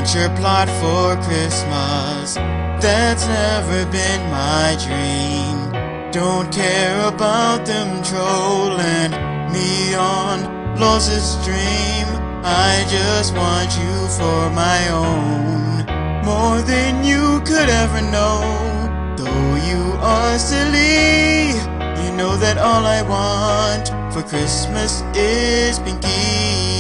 future plot for Christmas. That's never been my dream. Don't care about them trolling me on Lose's stream. I just want you for my own, more than you could ever know. Though you are silly, you know that all I want for Christmas is Pinky.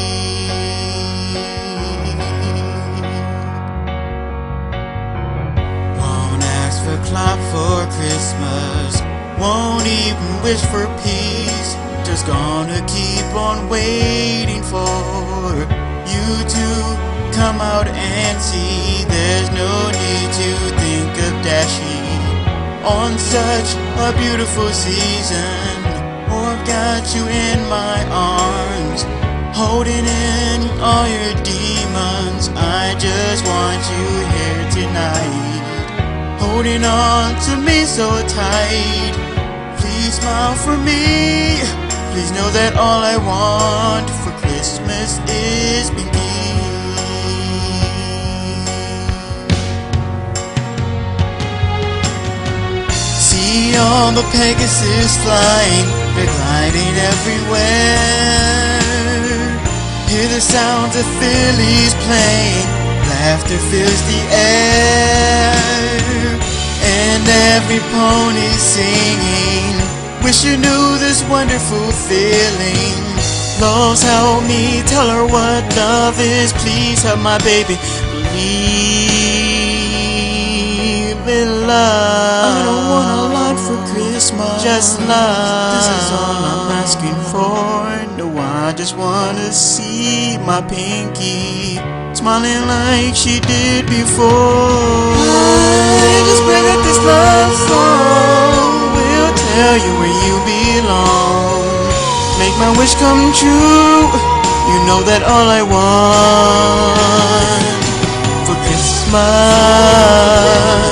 Won't ask for clout for Christmas, won't even wish for peace. Just gonna keep on waiting for you to come out and see. There's no need to think of dashing on such a beautiful season. Oh, I've got you in my arms, holding in all your demons. I just want you here tonight, holding on to me so tight. Please smile for me. Please know that all I want for Christmas is Pinky. See all the Pegasus flying, they're gliding everywhere. Hear the sounds of fillies playing, laughter fills the air. And every pony singing, wish you knew this wonderful feeling. Lord, help me, tell her what love is. Please help my baby believe in love. I don't want a lot for Christmas, just love. This is all I'm asking for. No, I just wanna see my Pinky smiling like she did before. I just pray that this love song will tell you where you belong, make my wish come true. You know that all I want for Christmas